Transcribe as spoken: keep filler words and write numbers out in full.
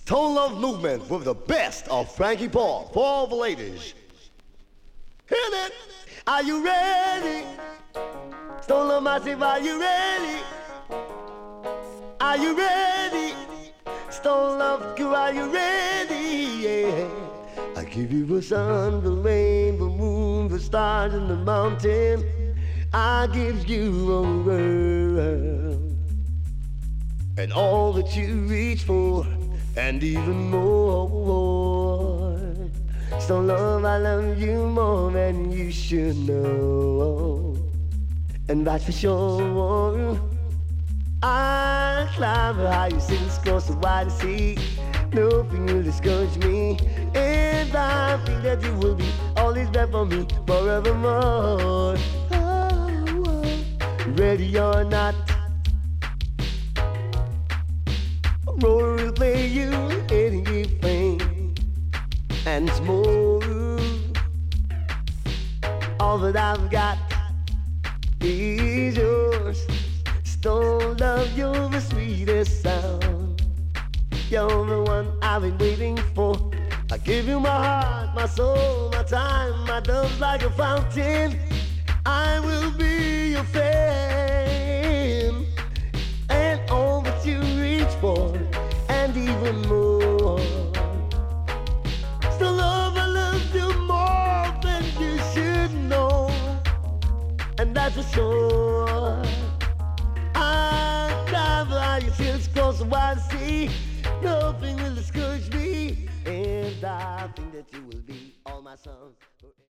Stone Love Movement with the best of Frankie Paul for all the ladies. Hit it! Are you ready? Stone Love Massive, are you ready? Are you ready? Stone Love Crew, are you ready? Yeah. I give you the sun, the rain, the moon, the stars, and the mountain. I give you the world and all that you reach for, and even more. So love, I love you more than you should know, and that's for sure. I climb the highest hills, cross the widest sea. Nothing will discourage me, and I think that you will be always there for me forevermore. Oh, oh. Ready or not, Roar will play you anything, and it's more. All that I've got is yours. Stone Love, you're the sweetest sound. You're the one I've been waiting for. I give you my heart, my soul, my time, my love like a fountain. I will be your friend, and all that you reach for, and even more. Still love, I love you more than you should know, and that's for sure. I dive like your ships across the wide sea. Nothing will discourage me, and I think that you will be all my sons.